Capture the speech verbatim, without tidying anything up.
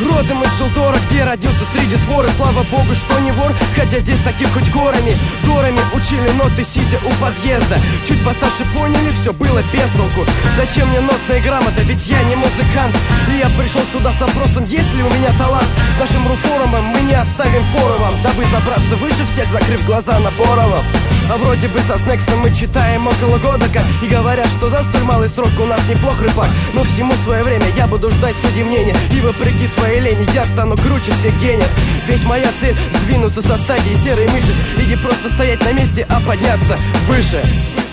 Родом из Желдора, где родился среди своры. Слава богу, что не вор, хотя здесь таких хоть горами. Горами учили ноты, сидя у подъезда. Чуть постарше поняли, все было без толку. Зачем мне нотная грамота, ведь я не музыкант. И я пришел сюда с вопросом, есть ли у меня талант. Нашим руфорумом мы не оставим фору вам, дабы забраться выше всех, закрыв глаза на Боровом. А вроде бы со Снексом мы читаем около года как. И говорят, что за столь малый срок у нас неплох рыбак. Но всему свое время, я буду ждать судьи мнения. И вопреки своей лени я стану круче всех гениев. Ведь моя цель сдвинуться со стадии серой мыши и не просто стоять на месте, а подняться выше.